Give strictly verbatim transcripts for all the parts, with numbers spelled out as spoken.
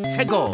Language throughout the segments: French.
최고.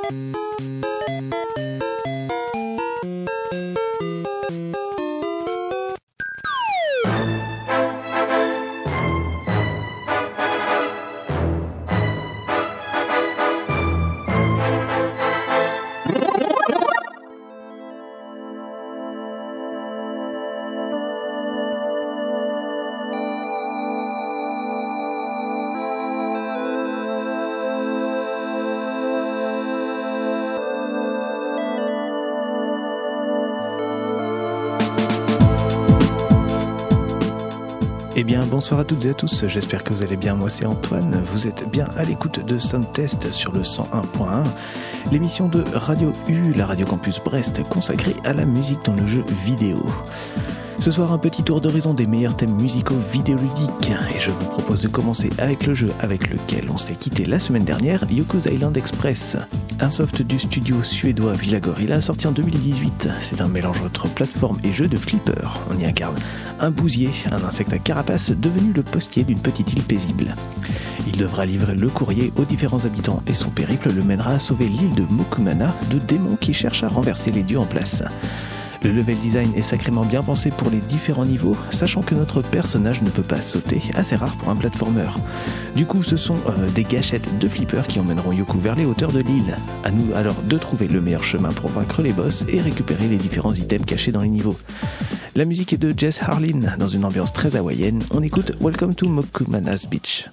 Eh bien, bonsoir à toutes et à tous, j'espère que vous allez bien, moi c'est Antoine, vous êtes bien à l'écoute de Soundtest sur le cent un point un, l'émission de Radio U, la Radio Campus Brest, consacrée à la musique dans le jeu vidéo. Ce soir, un petit tour d'horizon des meilleurs thèmes musicaux vidéoludiques, et je vous propose de commencer avec le jeu avec lequel on s'est quitté la semaine dernière, Yoku's Island Express, un soft du studio suédois Villa Gorilla sorti en deux mille dix-huit. C'est un mélange entre plateforme et jeu de flipper. On y incarne un bousier, un insecte à carapace devenu le postier d'une petite île paisible. Il devra livrer le courrier aux différents habitants et son périple le mènera à sauver l'île de Mokumana de démons qui cherchent à renverser les dieux en place. Le level design est sacrément bien pensé pour les différents niveaux, sachant que notre personnage ne peut pas sauter, assez rare pour un platformer. Du coup, ce sont euh, des gâchettes de flipper qui emmèneront Yoku vers les hauteurs de l'île. À nous alors de trouver le meilleur chemin pour vaincre les boss et récupérer les différents items cachés dans les niveaux. La musique est de Jess Harlin, dans une ambiance très hawaïenne. On écoute Welcome to Mokumana's Beach.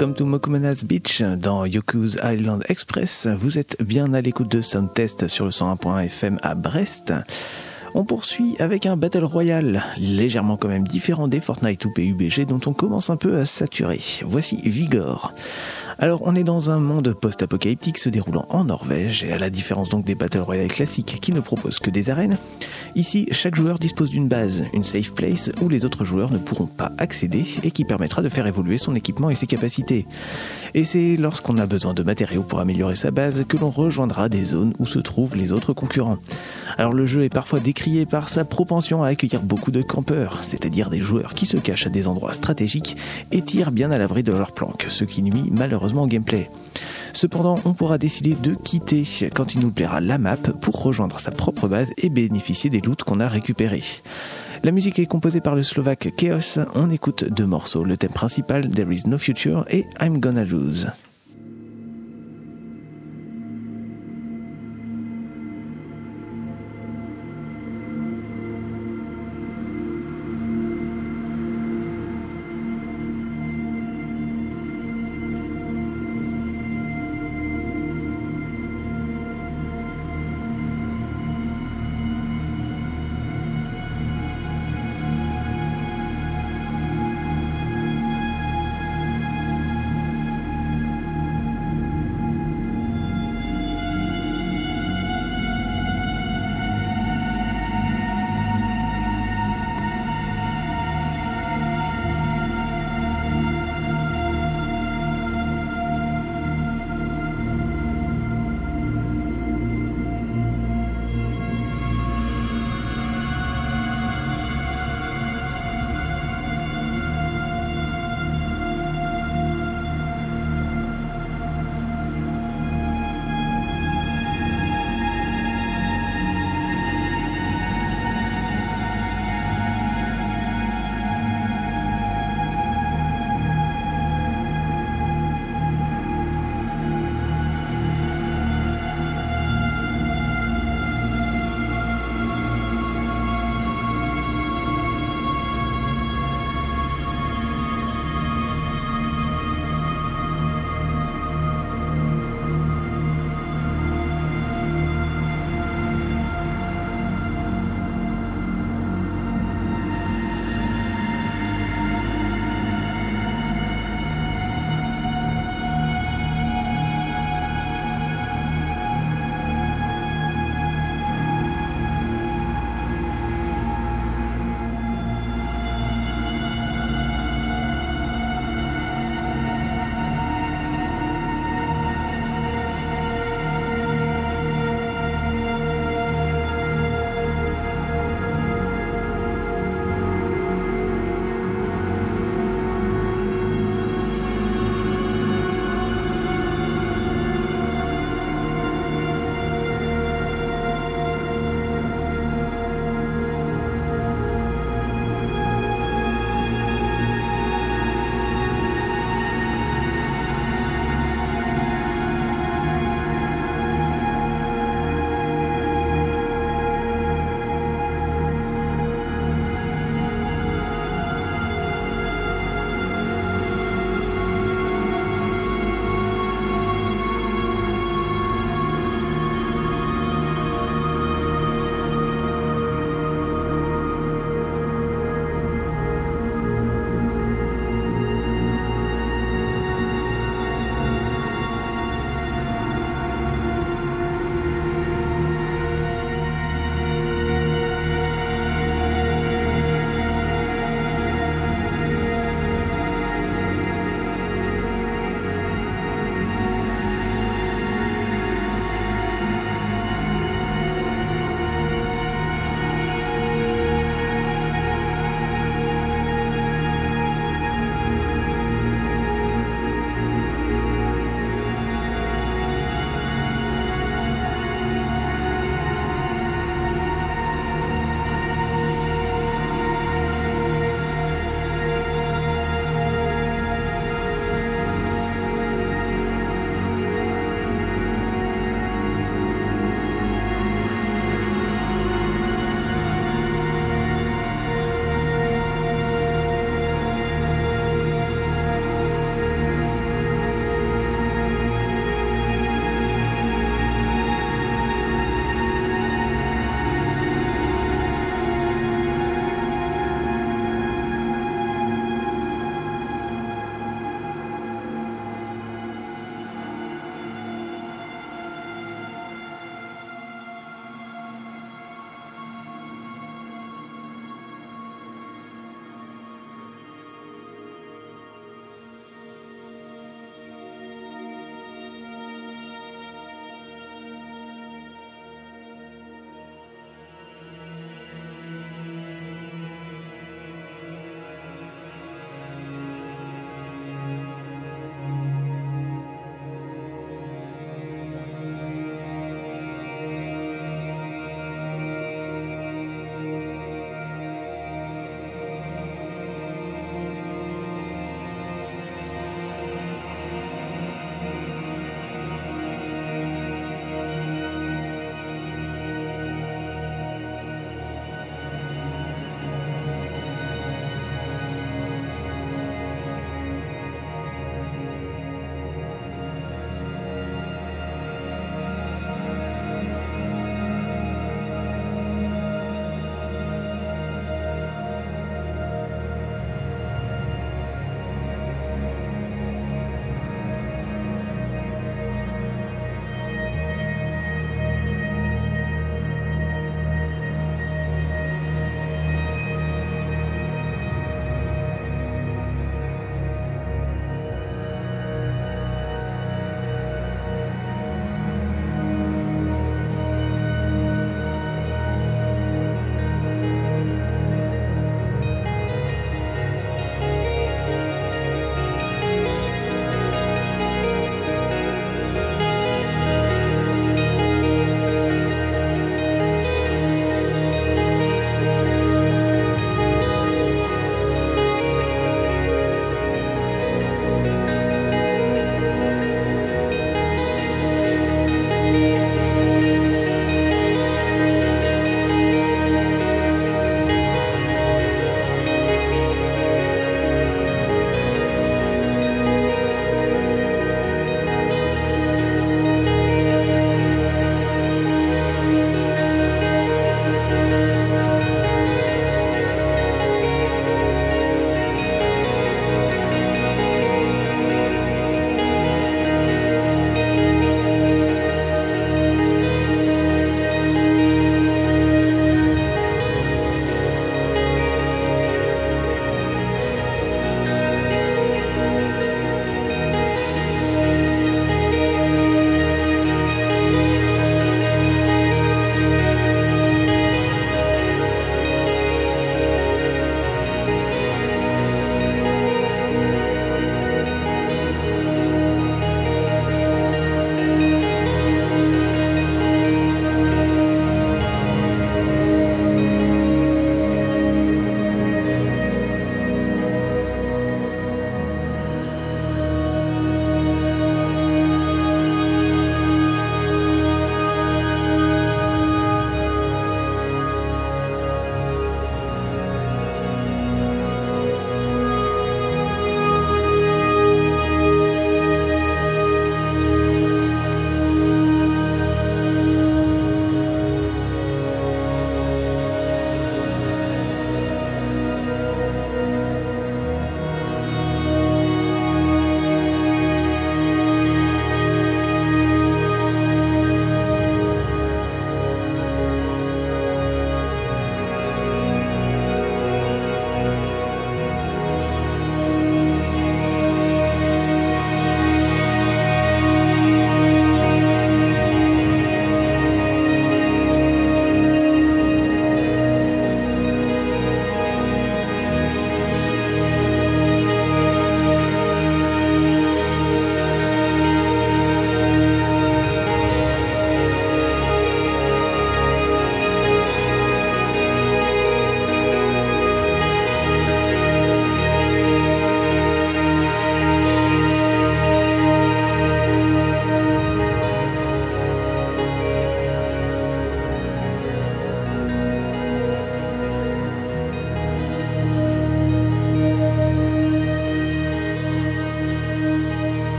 Welcome to Mokumena's Beach dans Yoku's Island Express. Vous êtes bien à l'écoute de Soundtest sur le cent un point un F M à Brest. On poursuit avec un Battle Royale, légèrement quand même différent des Fortnite ou P U B G dont on commence un peu à saturer. Voici Vigor. Alors on est dans un monde post-apocalyptique se déroulant en Norvège, et à la différence donc des Battle Royale classiques qui ne proposent que des arènes, ici chaque joueur dispose d'une base, une safe place où les autres joueurs ne pourront pas accéder et qui permettra de faire évoluer son équipement et ses capacités. Et c'est lorsqu'on a besoin de matériaux pour améliorer sa base que l'on rejoindra des zones où se trouvent les autres concurrents. Alors le jeu est parfois décrié par sa propension à accueillir beaucoup de campeurs, c'est-à-dire des joueurs qui se cachent à des endroits stratégiques et tirent bien à l'abri de leurs planques, ce qui nuit malheureusement au gameplay. Cependant, on pourra décider de quitter quand il nous plaira la map pour rejoindre sa propre base et bénéficier des loots qu'on a récupérés. La musique est composée par le Slovaque Chaos. On écoute deux morceaux, le thème principal There is no future et I'm gonna lose.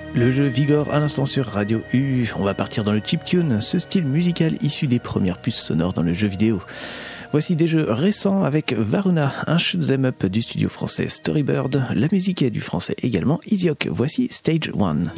Le jeu Vigor à l'instant sur Radio U. On va partir dans le chiptune, ce style musical issu des premières puces sonores dans le jeu vidéo. Voici des jeux récents avec Varuna, un shoot'em up du studio français Storybird. La musique est du français également Iziok. Voici Stage one.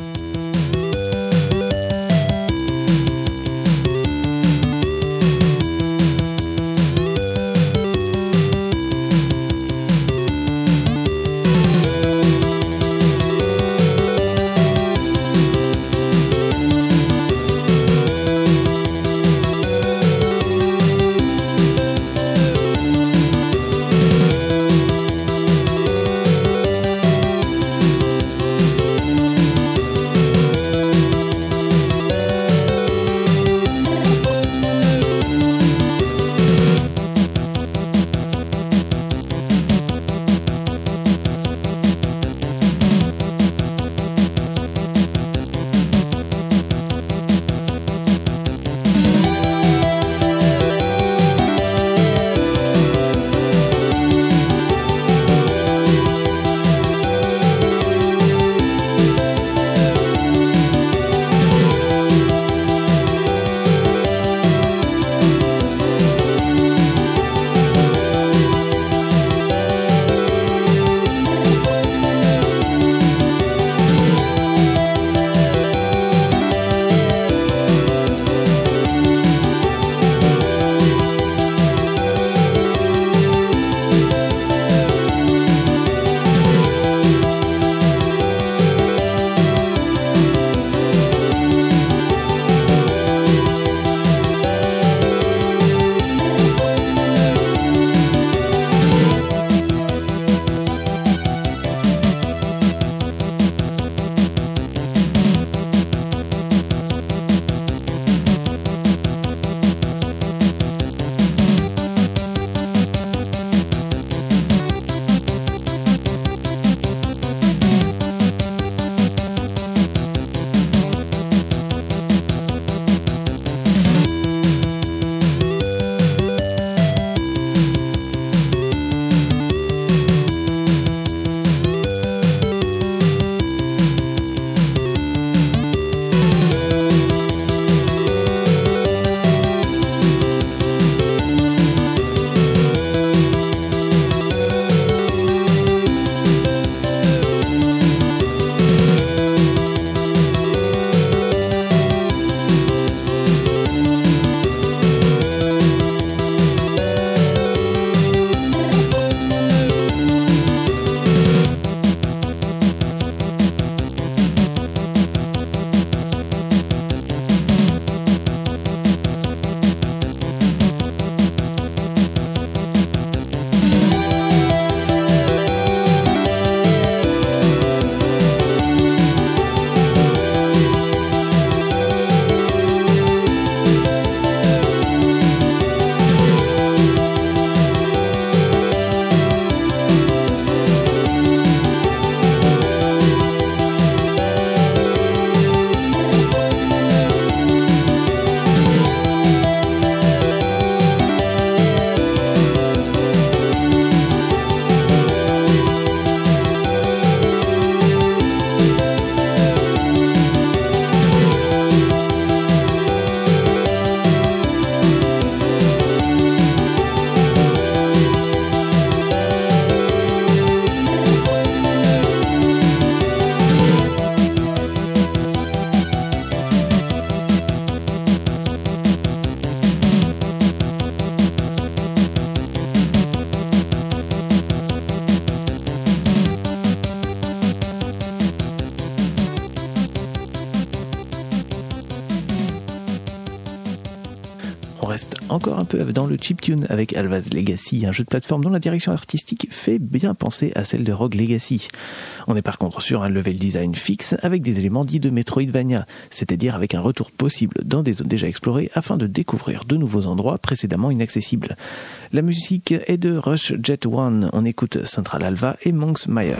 Encore un peu dans le chiptune avec Alvaz Legacy, un jeu de plateforme dont la direction artistique fait bien penser à celle de Rogue Legacy. On est par contre sur un level design fixe avec des éléments dits de Metroidvania, c'est-à-dire avec un retour possible dans des zones déjà explorées afin de découvrir de nouveaux endroits précédemment inaccessibles. La musique est de Rush Jet One, on écoute Central Alva et Monks Meyer.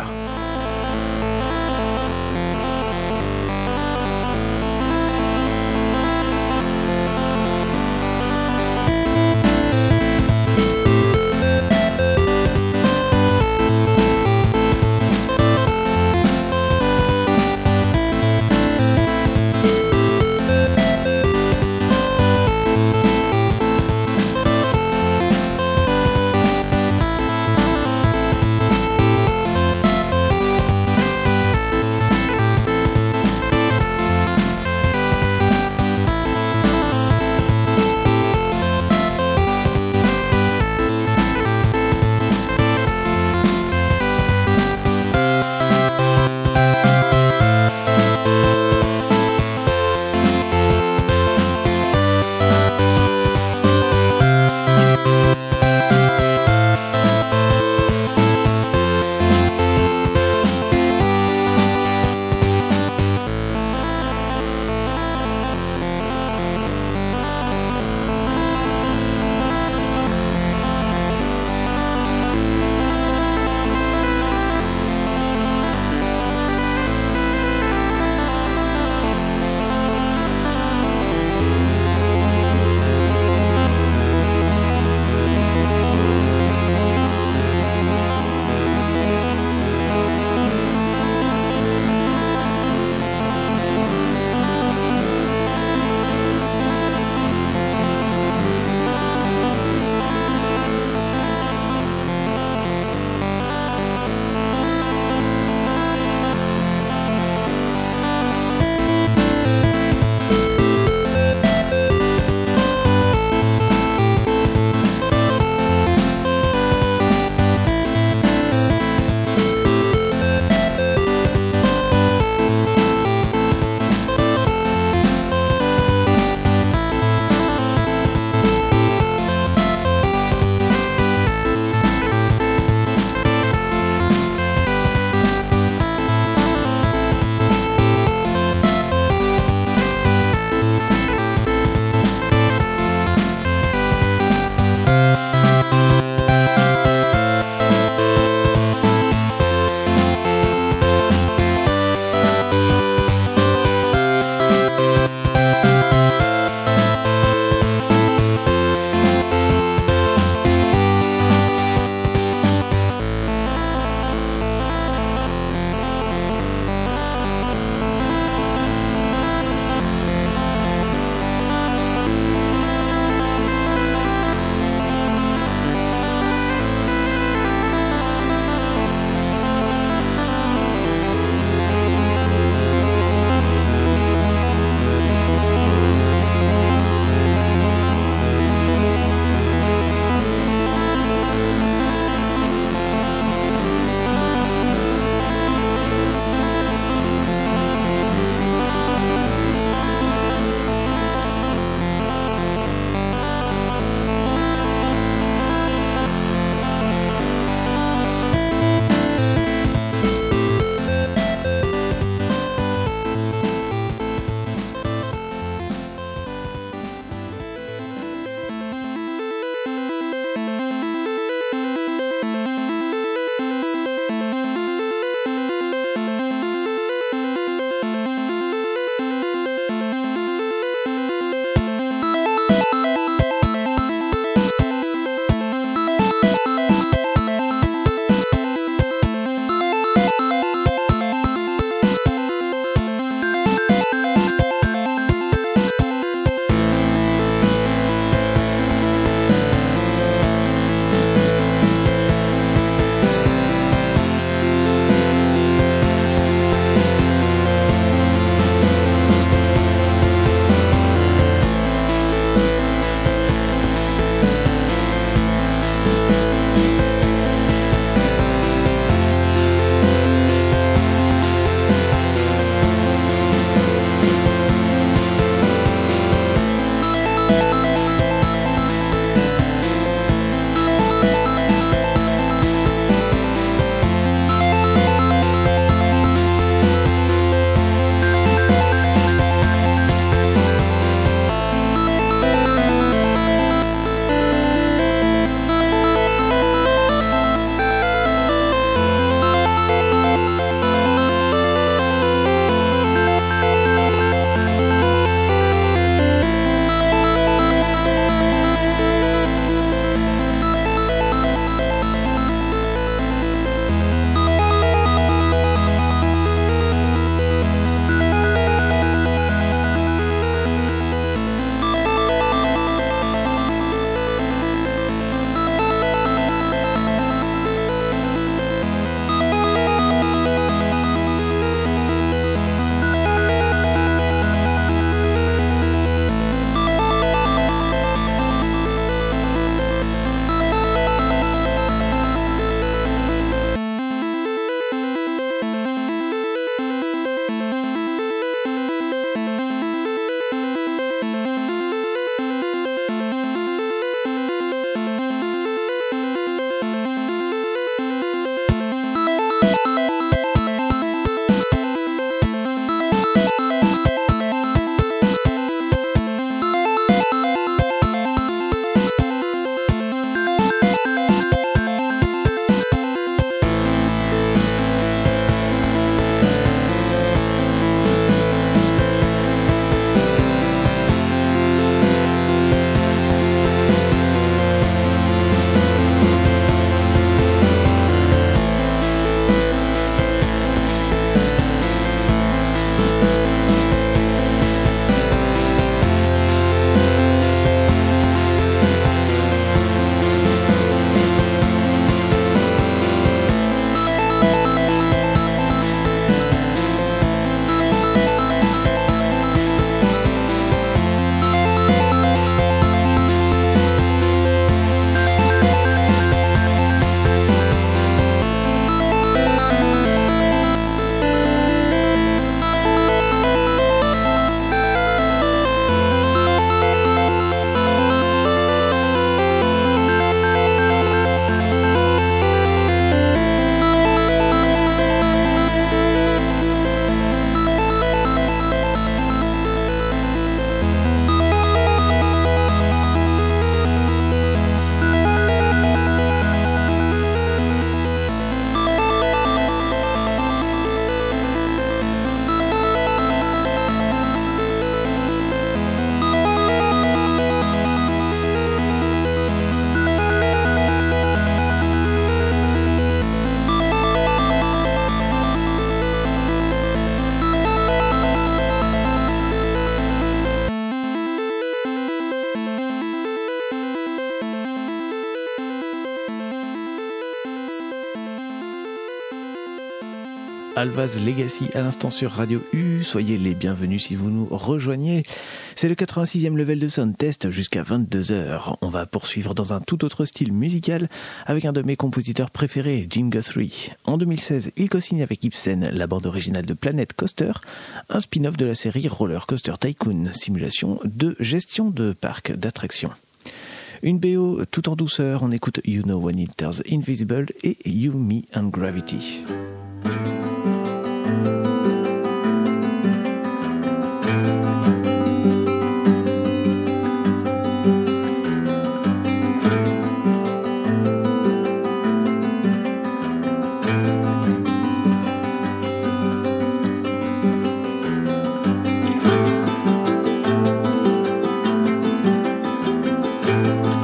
Alvaz Legacy à l'instant sur Radio U. Soyez les bienvenus si vous nous rejoignez. C'est le quatre-vingt-sixième level de Sound Test jusqu'à vingt-deux heures. On va poursuivre dans un tout autre style musical avec un de mes compositeurs préférés, Jim Guthrie. En deux mille seize, il co-signe avec Ibsen la bande originale de Planet Coaster, un spin-off de la série Roller Coaster Tycoon, simulation de gestion de parc d'attractions. Une B O tout en douceur, on écoute You Know When It Turns Invisible et You, Me and Gravity.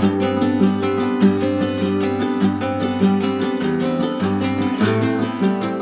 Thank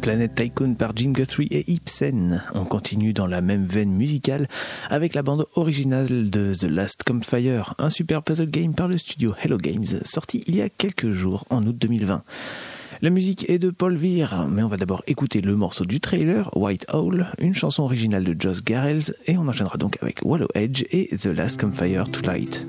Planet Tycoon par Jim Guthrie et Ibsen. On continue dans la même veine musicale avec la bande originale de The Last Campfire, un super puzzle game par le studio Hello Games, sorti il y a quelques jours en août deux mille vingt. La musique est de Paul Weir, mais on va d'abord écouter le morceau du trailer, White Owl, une chanson originale de Josh Garrels, et on enchaînera donc avec Wallow Edge et The Last Campfire to Light.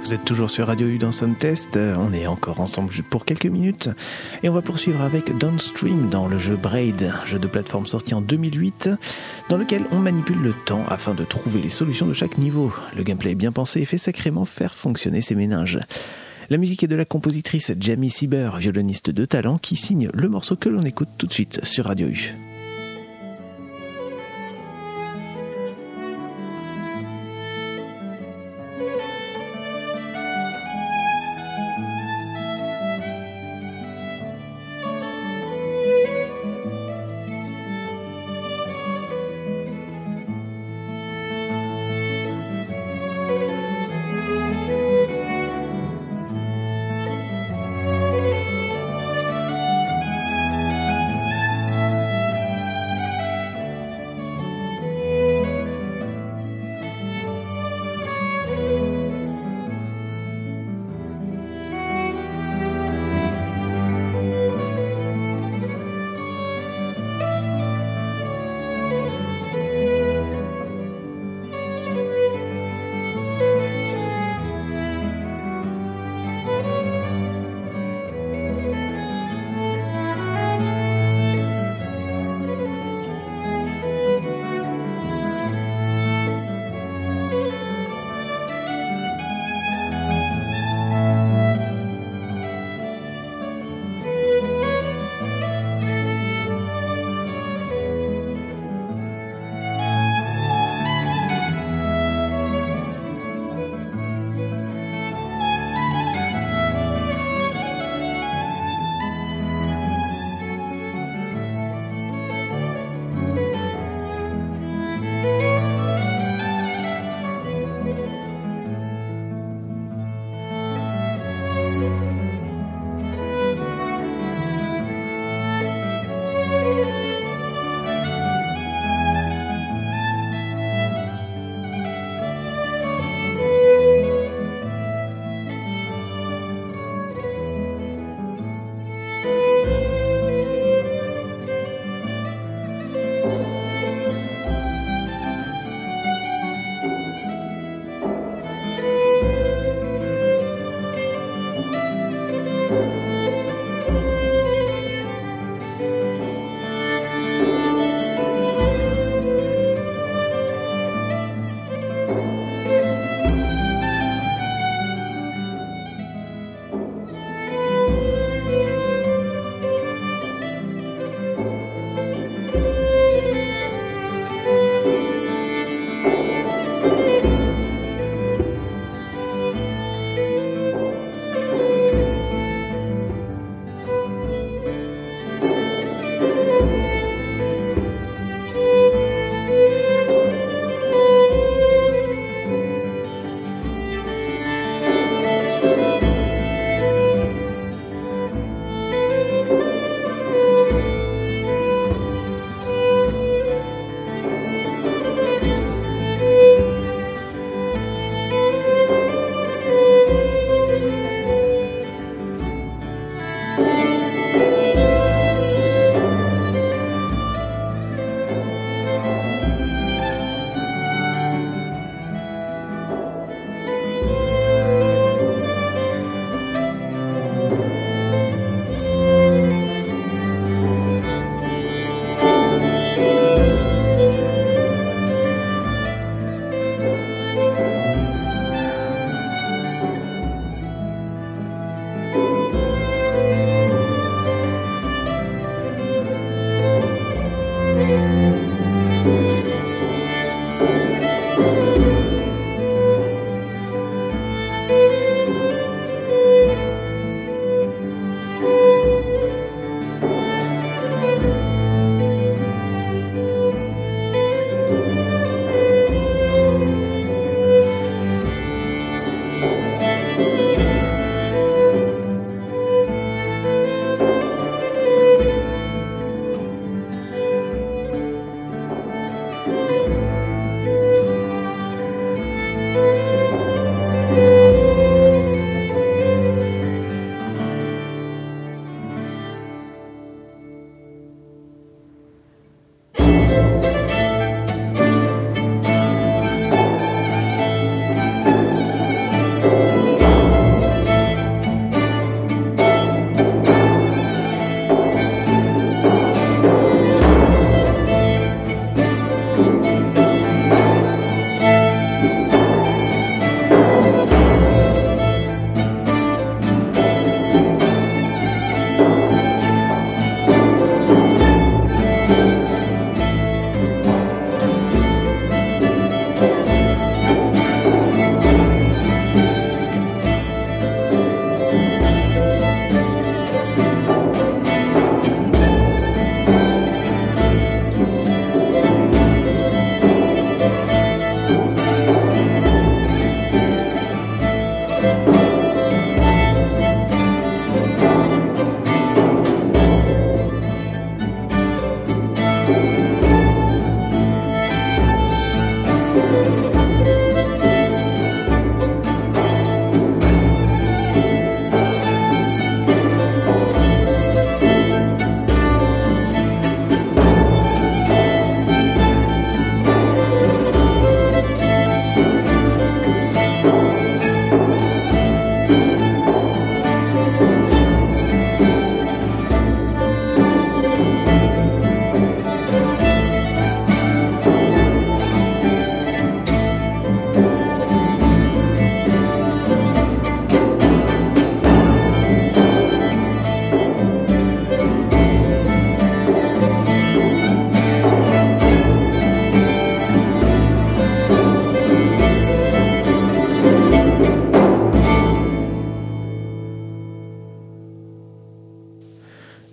Vous êtes toujours sur Radio U dans Sound Test, on est encore ensemble pour quelques minutes et on va poursuivre avec Downstream dans le jeu Braid, jeu de plateforme sorti en deux mille huit dans lequel on manipule le temps afin de trouver les solutions de chaque niveau. Le gameplay est bien pensé et fait sacrément faire fonctionner ses méninges. La musique est de la compositrice Jamie Sieber, violoniste de talent qui signe le morceau que l'on écoute tout de suite sur Radio U.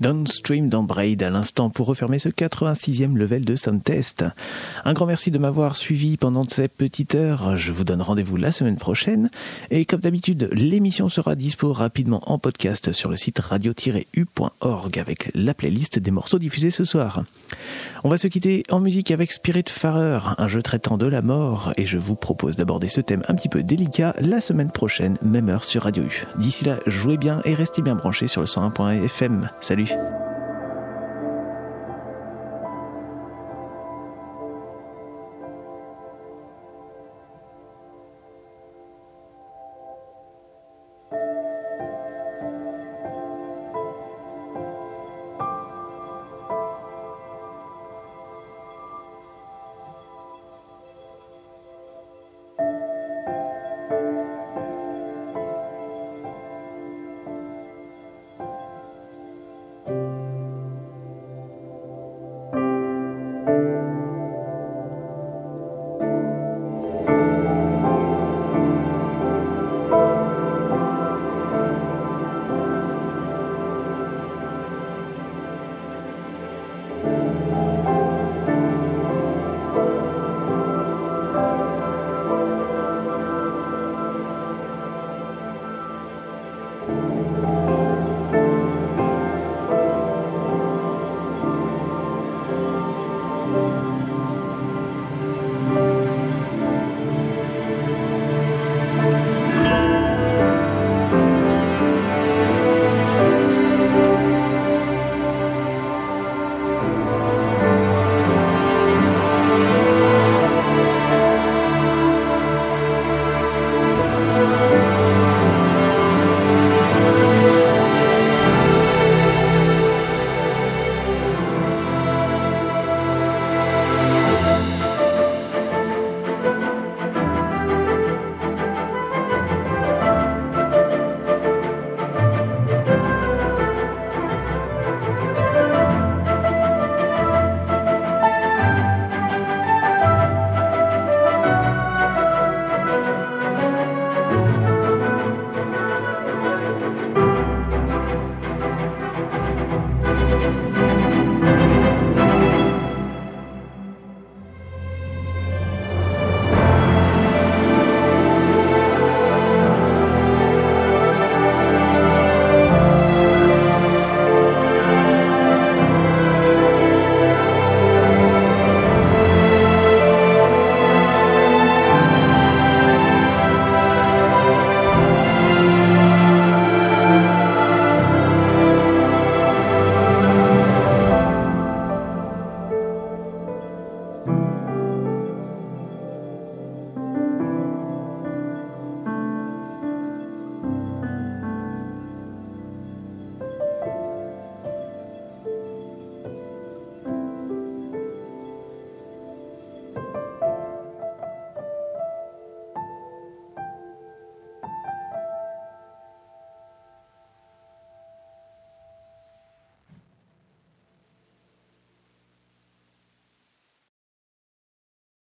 Downstream dans Braid à l'instant pour refermer ce quatre-vingt-sixième level de Soundtest. Un grand merci de m'avoir suivi pendant cette petite heure. Je vous donne rendez-vous la semaine prochaine. Et comme d'habitude, l'émission sera dispo rapidement en podcast sur le site radio tiret u point org avec la playlist des morceaux diffusés ce soir. On va se quitter en musique avec Spiritfarer, un jeu traitant de la mort, et je vous propose d'aborder ce thème un petit peu délicat la semaine prochaine, même heure sur Radio U. D'ici là, jouez bien et restez bien branchés sur le cent un point un F M. Salut!